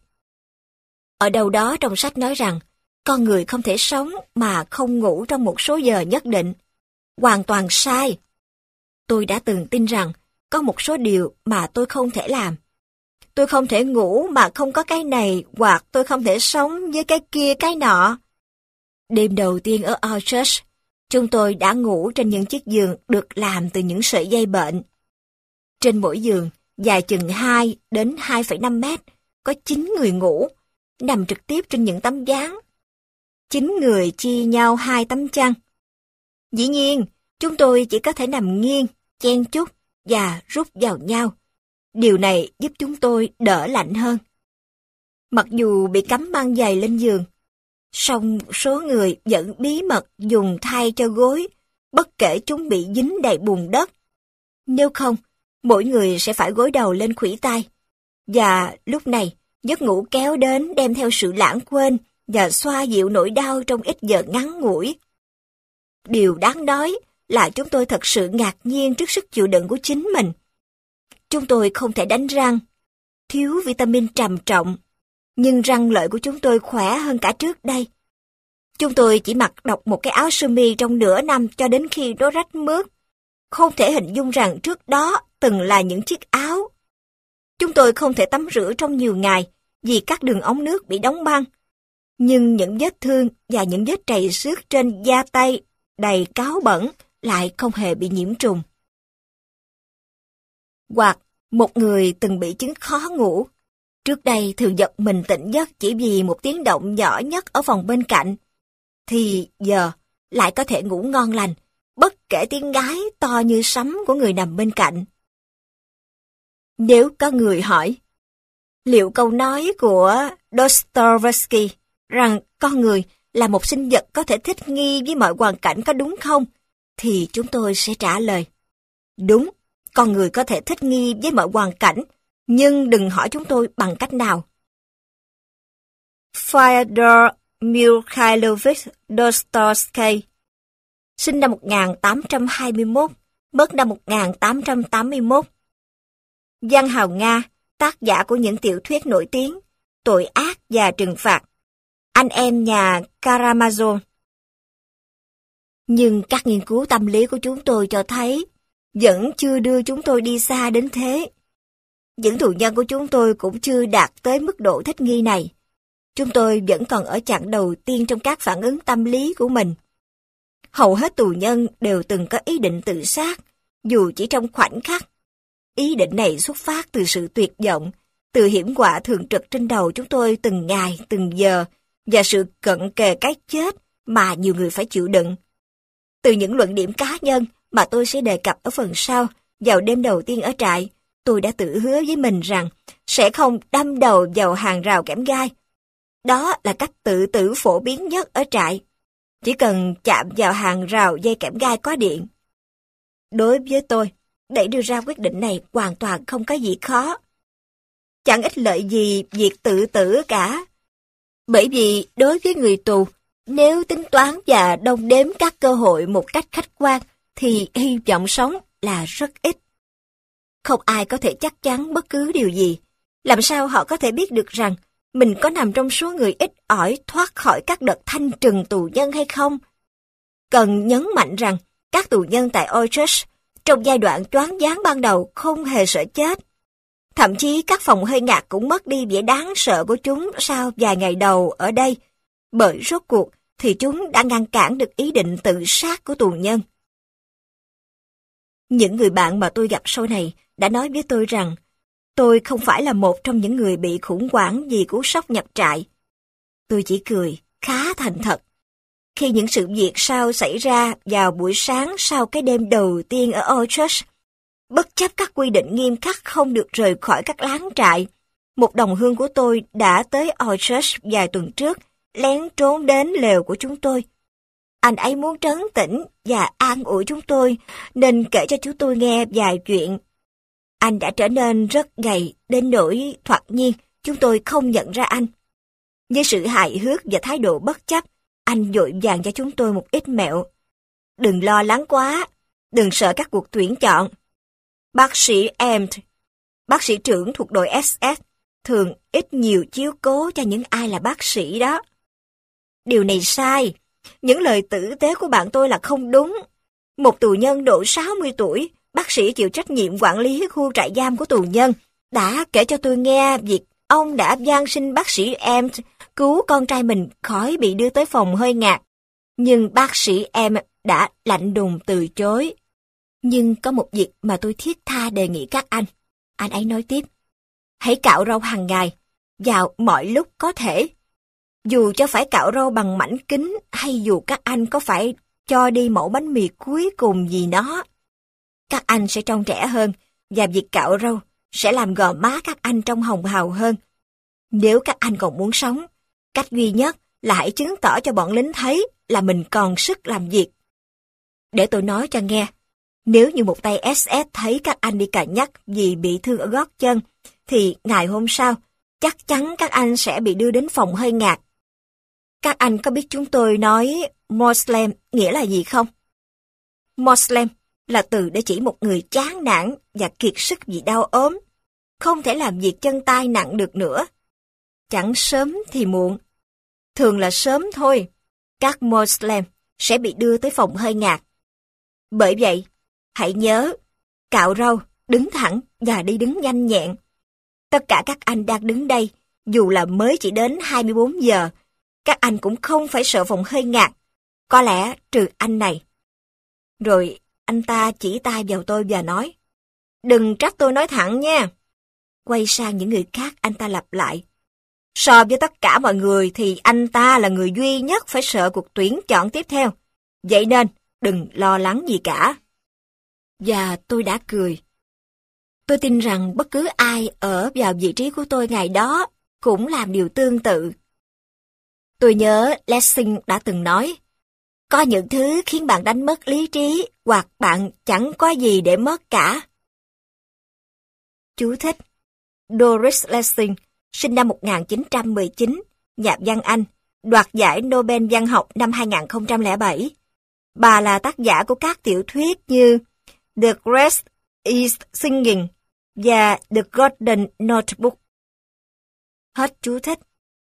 Ở đâu đó trong sách nói rằng con người không thể sống mà không ngủ trong một số giờ nhất định. Hoàn toàn sai. Tôi đã từng tin rằng có một số điều mà tôi không thể làm. Tôi không thể ngủ mà không có cái này, hoặc tôi không thể sống với cái kia cái nọ. Đêm đầu tiên ở Orchard, chúng tôi đã ngủ trên những chiếc giường được làm từ những sợi dây bệnh. Trên mỗi giường, dài chừng 2 đến 2,5 mét, có 9 người ngủ, nằm trực tiếp trên những tấm ván. 9 người chia nhau 2 tấm chăn. Dĩ nhiên, chúng tôi chỉ có thể nằm nghiêng, chen chúc và rút vào nhau. Điều này giúp chúng tôi đỡ lạnh hơn. Mặc dù bị cắm băng dày lên giường, song số người vẫn bí mật dùng thay cho gối, bất kể chúng bị dính đầy bùn đất. Nếu không, mỗi người sẽ phải gối đầu lên khuỷu tay. Và lúc này, giấc ngủ kéo đến đem theo sự lãng quên và xoa dịu nỗi đau trong ít giờ ngắn ngủi. Điều đáng nói là chúng tôi thật sự ngạc nhiên trước sức chịu đựng của chính mình. Chúng tôi không thể đánh răng, thiếu vitamin trầm trọng, nhưng răng lợi của chúng tôi khỏe hơn cả trước đây. Chúng tôi chỉ mặc độc một cái áo sơ mi trong nửa năm cho đến khi nó rách mướt. Không thể hình dung rằng trước đó từng là những chiếc áo. Chúng tôi không thể tắm rửa trong nhiều ngày vì các đường ống nước bị đóng băng. Nhưng những vết thương và những vết trầy xước trên da tay đầy cáu bẩn lại không hề bị nhiễm trùng. Hoặc một người từng bị chứng khó ngủ. Trước đây thường giật mình tỉnh giấc chỉ vì một tiếng động nhỏ nhất ở phòng bên cạnh. Thì giờ lại có thể ngủ ngon lành, bất kể tiếng gái to như sấm của người nằm bên cạnh. Nếu có người hỏi, liệu câu nói của Dostoevsky rằng con người là một sinh vật có thể thích nghi với mọi hoàn cảnh có đúng không? Thì chúng tôi sẽ trả lời, đúng, con người có thể thích nghi với mọi hoàn cảnh, nhưng đừng hỏi chúng tôi bằng cách nào. Fyodor Mikhailovich Dostoevsky, sinh năm 1821, mất năm 1881. Văn hào Nga, tác giả của những tiểu thuyết nổi tiếng, Tội ác và trừng phạt, anh em nhà Karamazov. Nhưng các nghiên cứu tâm lý của chúng tôi cho thấy, vẫn chưa đưa chúng tôi đi xa đến thế. Những tù nhân của chúng tôi cũng chưa đạt tới mức độ thích nghi này. Chúng tôi vẫn còn ở chặng đầu tiên trong các phản ứng tâm lý của mình. Hầu hết tù nhân đều từng có ý định tự sát, dù chỉ trong khoảnh khắc. Ý định này xuất phát từ sự tuyệt vọng, từ hiểm họa thường trực trên đầu chúng tôi từng ngày, từng giờ, và sự cận kề cái chết mà nhiều người phải chịu đựng. Từ những luận điểm cá nhân mà tôi sẽ đề cập ở phần sau, vào đêm đầu tiên ở trại, tôi đã tự hứa với mình rằng sẽ không đâm đầu vào hàng rào kẽm gai. Đó là cách tự tử phổ biến nhất ở trại. Chỉ cần chạm vào hàng rào dây kẽm gai có điện. Đối với tôi, để đưa ra quyết định này hoàn toàn không có gì khó. Chẳng ích lợi gì việc tự tử cả. Bởi vì đối với người tù, nếu tính toán và đong đếm các cơ hội một cách khách quan, thì hy vọng sống là rất ít. Không ai có thể chắc chắn bất cứ điều gì. Làm sao họ có thể biết được rằng mình có nằm trong số người ít ỏi thoát khỏi các đợt thanh trừng tù nhân hay không? Cần nhấn mạnh rằng các tù nhân tại Orchard trong giai đoạn choáng váng ban đầu không hề sợ chết. Thậm chí các phòng hơi ngạt cũng mất đi vẻ đáng sợ của chúng sau vài ngày đầu ở đây, bởi rốt cuộc thì chúng đã ngăn cản được ý định tự sát của tù nhân. Những người bạn mà tôi gặp sau này đã nói với tôi rằng tôi không phải là một trong những người bị khủng hoảng vì cú sốc nhập trại. Tôi chỉ cười, khá thành thật. Khi những sự việc sau xảy ra vào buổi sáng sau cái đêm đầu tiên ở Orchard, bất chấp các quy định nghiêm khắc không được rời khỏi các láng trại, một đồng hương của tôi đã tới Orchard vài tuần trước, lén trốn đến lều của chúng tôi. Anh ấy muốn trấn tĩnh và an ủi chúng tôi, nên kể cho chúng tôi nghe vài chuyện. Anh đã trở nên rất gầy, đến nỗi thoạt nhiên chúng tôi không nhận ra anh. Với sự hài hước và thái độ bất chấp, anh vội vàng cho chúng tôi một ít mẹo. Đừng lo lắng quá, đừng sợ các cuộc tuyển chọn. Bác sĩ Amt, bác sĩ trưởng thuộc đội SS, thường ít nhiều chiếu cố cho những ai là bác sĩ đó. Điều này sai. Những lời tử tế của bạn tôi là không đúng. Một tù nhân độ 60 tuổi, bác sĩ chịu trách nhiệm quản lý khu trại giam của tù nhân, đã kể cho tôi nghe việc ông đã van xin bác sĩ Amt cứu con trai mình khỏi bị đưa tới phòng hơi ngạt. Nhưng bác sĩ Amt đã lạnh lùng từ chối. Nhưng có một việc mà tôi thiết tha đề nghị các anh. Anh ấy nói tiếp. Hãy cạo râu hàng ngày, vào mọi lúc có thể. Dù cho phải cạo râu bằng mảnh kính hay dù các anh có phải cho đi mẫu bánh mì cuối cùng gì đó. Các anh sẽ trông trẻ hơn và việc cạo râu sẽ làm gò má các anh trông hồng hào hơn. Nếu các anh còn muốn sống, cách duy nhất là hãy chứng tỏ cho bọn lính thấy là mình còn sức làm việc. Để tôi nói cho nghe, nếu như một tay SS thấy các anh đi cà nhắc vì bị thương ở gót chân, thì ngày hôm sau, chắc chắn các anh sẽ bị đưa đến phòng hơi ngạt. Các anh có biết chúng tôi nói Moslem nghĩa là gì không? Moslem là từ để chỉ một người chán nản và kiệt sức vì đau ốm, không thể làm việc chân tay nặng được nữa. Chẳng sớm thì muộn, thường là sớm thôi, các Moslem sẽ bị đưa tới phòng hơi ngạt. Bởi vậy, hãy nhớ, cạo râu, đứng thẳng và đi đứng nhanh nhẹn. Tất cả các anh đang đứng đây, dù là mới chỉ đến 24 giờ, các anh cũng không phải sợ phòng hơi ngạt, có lẽ trừ anh này. Rồi anh ta chỉ tay vào tôi và nói, đừng trách tôi nói thẳng nha. Quay sang những người khác anh ta lặp lại, so với tất cả mọi người thì anh ta là người duy nhất phải sợ cuộc tuyển chọn tiếp theo. Vậy nên đừng lo lắng gì cả. Và tôi đã cười. Tôi tin rằng bất cứ ai ở vào vị trí của tôi ngày đó cũng làm điều tương tự. Tôi nhớ Lessing đã từng nói, có những thứ khiến bạn đánh mất lý trí hoặc bạn chẳng có gì để mất cả. Chú thích. Doris Lessing, sinh năm 1919, nhà văn Anh, đoạt giải Nobel văn học năm 2007. Bà là tác giả của các tiểu thuyết như The Grass is Singing và The Golden Notebook. Hết chú thích.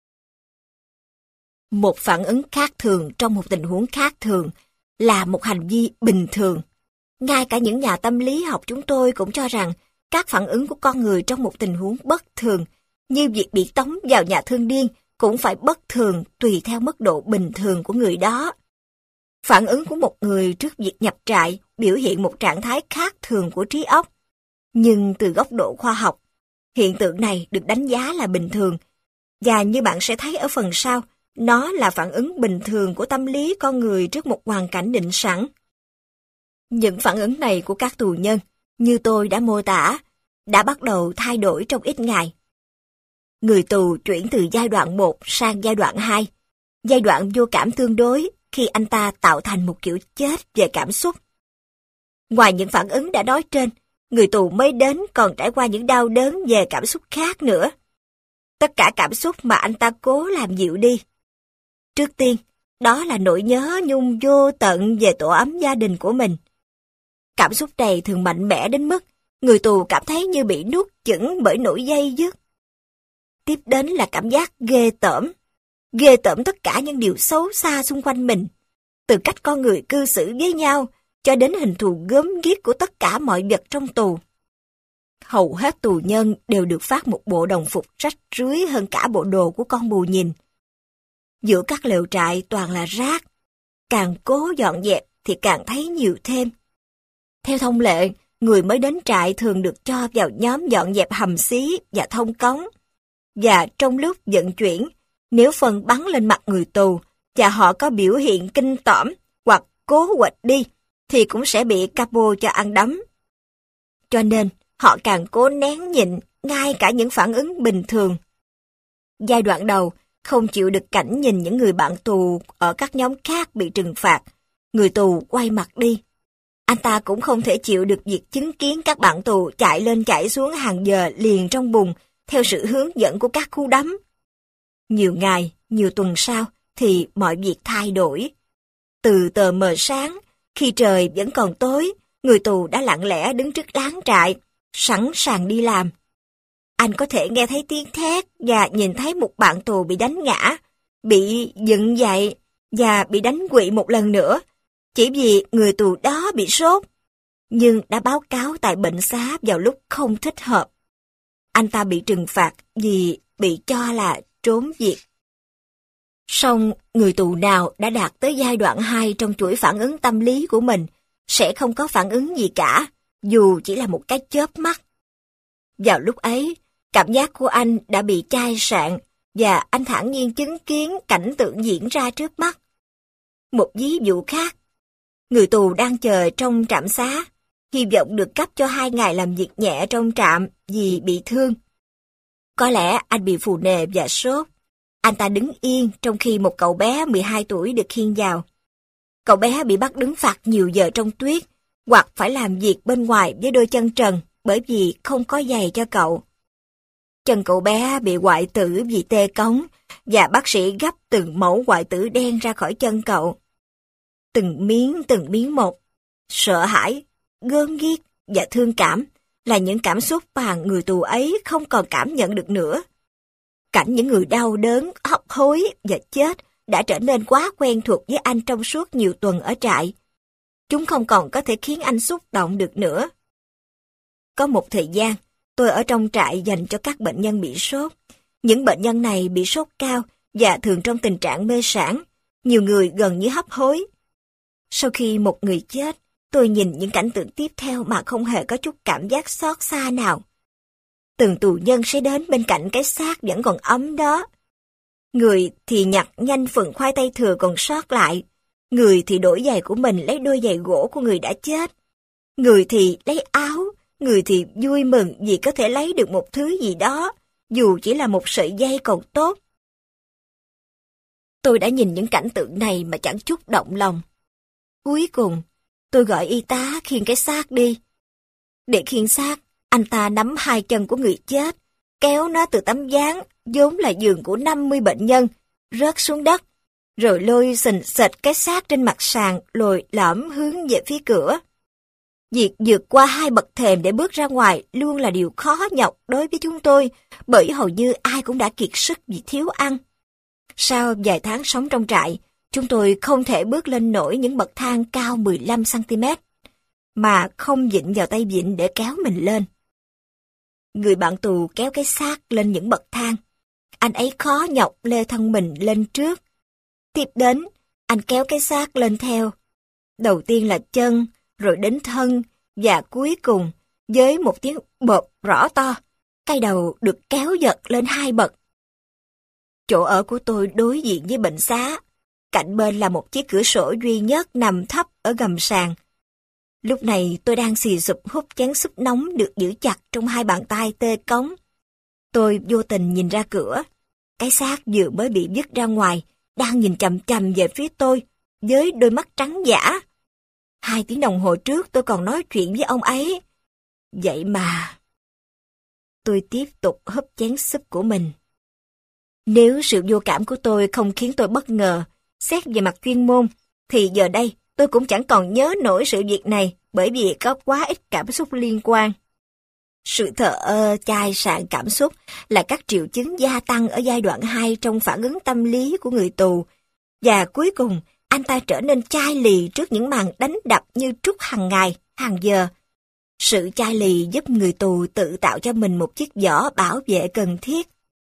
Một phản ứng khác thường trong một tình huống khác thường là một hành vi bình thường. Ngay cả những nhà tâm lý học chúng tôi cũng cho rằng các phản ứng của con người trong một tình huống bất thường, như việc bị tống vào nhà thương điên, cũng phải bất thường tùy theo mức độ bình thường của người đó. Phản ứng của một người trước việc nhập trại biểu hiện một trạng thái khác thường của trí óc. Nhưng từ góc độ khoa học, hiện tượng này được đánh giá là bình thường, và như bạn sẽ thấy ở phần sau, nó là phản ứng bình thường của tâm lý con người trước một hoàn cảnh định sẵn. Những phản ứng này của các tù nhân, như tôi đã mô tả, đã bắt đầu thay đổi trong ít ngày. Người tù chuyển từ giai đoạn 1 sang giai đoạn 2, giai đoạn vô cảm tương đối khi anh ta tạo thành một kiểu chết về cảm xúc. Ngoài những phản ứng đã nói trên, người tù mới đến còn trải qua những đau đớn về cảm xúc khác nữa. Tất cả cảm xúc mà anh ta cố làm dịu đi. Trước tiên, đó là nỗi nhớ nhung vô tận về tổ ấm gia đình của mình. Cảm xúc này thường mạnh mẽ đến mức người tù cảm thấy như bị nuốt chửng bởi nỗi dây dứt. Tiếp đến là cảm giác ghê tởm tất cả những điều xấu xa xung quanh mình, từ cách con người cư xử với nhau cho đến hình thù gớm ghiếc của tất cả mọi vật trong tù. Hầu hết tù nhân đều được phát một bộ đồng phục rách rưới hơn cả bộ đồ của con bù nhìn. Giữa các lều trại toàn là rác. Càng cố dọn dẹp thì càng thấy nhiều thêm. Theo thông lệ, người mới đến trại thường được cho vào nhóm dọn dẹp hầm xí và thông cống. Và trong lúc vận chuyển, nếu phân bắn lên mặt người tù và họ có biểu hiện kinh tởm hoặc cố quệt đi, thì cũng sẽ bị capo cho ăn đấm. Cho nên, họ càng cố nén nhịn ngay cả những phản ứng bình thường. Giai đoạn đầu, không chịu được cảnh nhìn những người bạn tù ở các nhóm khác bị trừng phạt, người tù quay mặt đi. Anh ta cũng không thể chịu được việc chứng kiến các bạn tù chạy lên chạy xuống hàng giờ liền trong bùn theo sự hướng dẫn của các khu đắm. Nhiều ngày, nhiều tuần sau thì mọi việc thay đổi. Từ tờ mờ sáng, khi trời vẫn còn tối, người tù đã lặng lẽ đứng trước lán trại, sẵn sàng đi làm. Anh có thể nghe thấy tiếng thét và nhìn thấy một bạn tù bị đánh ngã, bị dựng dậy và bị đánh quỵ một lần nữa, chỉ vì người tù đó bị sốt, nhưng đã báo cáo tại bệnh xá vào lúc không thích hợp. Anh ta bị trừng phạt vì bị cho là trốn việc. Song người tù nào đã đạt tới giai đoạn 2 trong chuỗi phản ứng tâm lý của mình sẽ không có phản ứng gì cả, dù chỉ là một cái chớp mắt. Vào lúc ấy, cảm giác của anh đã bị chai sạn và anh thản nhiên chứng kiến cảnh tượng diễn ra trước mắt. Một ví dụ khác, người tù đang chờ trong trạm xá, hy vọng được cấp cho 2 ngày làm việc nhẹ trong trạm vì bị thương. Có lẽ anh bị phù nề và sốt. Anh ta đứng yên trong khi một cậu bé 12 tuổi được khiêng vào. Cậu bé bị bắt đứng phạt nhiều giờ trong tuyết, hoặc phải làm việc bên ngoài với đôi chân trần bởi vì không có giày cho cậu. Chân cậu bé bị hoại tử vì tê cống, và bác sĩ gấp từng mẩu hoại tử đen ra khỏi chân cậu. Từng miếng một. Sợ hãi, gớm ghiếc và thương cảm là những cảm xúc mà người tù ấy không còn cảm nhận được nữa. Cảnh những người đau đớn, hấp hối và chết đã trở nên quá quen thuộc với anh trong suốt nhiều tuần ở trại. Chúng không còn có thể khiến anh xúc động được nữa. Có một thời gian, tôi ở trong trại dành cho các bệnh nhân bị sốt. Những bệnh nhân này bị sốt cao và thường trong tình trạng mê sảng, nhiều người gần như hấp hối. Sau khi một người chết, tôi nhìn những cảnh tượng tiếp theo mà không hề có chút cảm giác xót xa nào. Từng tù nhân sẽ đến bên cạnh cái xác vẫn còn ấm đó. Người thì nhặt nhanh phần khoai tây thừa còn sót lại. Người thì đổi giày của mình lấy đôi giày gỗ của người đã chết. Người thì lấy áo, người thì vui mừng vì có thể lấy được một thứ gì đó, dù chỉ là một sợi dây còn tốt. Tôi đã nhìn những cảnh tượng này mà chẳng chút động lòng. Cuối cùng, tôi gọi y tá khiêng cái xác đi. Để khiêng xác, anh ta nắm 2 chân của người chết, kéo nó từ tấm ván, vốn là giường của 50 bệnh nhân, rớt xuống đất, rồi lôi xình xịch cái xác trên mặt sàn lồi lõm hướng về phía cửa. Việc vượt qua 2 bậc thềm để bước ra ngoài luôn là điều khó nhọc đối với chúng tôi, bởi hầu như ai cũng đã kiệt sức vì thiếu ăn. Sau vài tháng sống trong trại, chúng tôi không thể bước lên nổi những bậc thang cao 15 cm, mà không vịn vào tay vịn để kéo mình lên. Người bạn tù kéo cái xác lên những bậc thang. Anh ấy khó nhọc lê thân mình lên trước. Tiếp đến, anh kéo cái xác lên theo. Đầu tiên là chân, rồi đến thân, và cuối cùng, với một tiếng bộp rõ to, cái đầu được kéo giật lên 2 bậc. Chỗ ở của tôi đối diện với bệnh xá. Cạnh bên là một chiếc cửa sổ duy nhất nằm thấp ở gầm sàn. Lúc này tôi đang xì xụp húp chén súp nóng được giữ chặt trong 2 bàn tay tê cống. Tôi vô tình nhìn ra cửa. Cái xác vừa mới bị vứt ra ngoài, đang nhìn chằm chằm về phía tôi, với đôi mắt trắng dã. 2 tiếng đồng hồ trước tôi còn nói chuyện với ông ấy. Vậy mà... Tôi tiếp tục húp chén súp của mình. Nếu sự vô cảm của tôi không khiến tôi bất ngờ, xét về mặt chuyên môn, thì giờ đây tôi cũng chẳng còn nhớ nổi sự việc này bởi vì có quá ít cảm xúc liên quan. Sự thờ ơ, chai sạn cảm xúc là các triệu chứng gia tăng ở giai đoạn 2 trong phản ứng tâm lý của người tù, và cuối cùng anh ta trở nên chai lì trước những màn đánh đập như trút hàng ngày, hàng giờ. Sự chai lì giúp người tù tự tạo cho mình một chiếc vỏ bảo vệ cần thiết.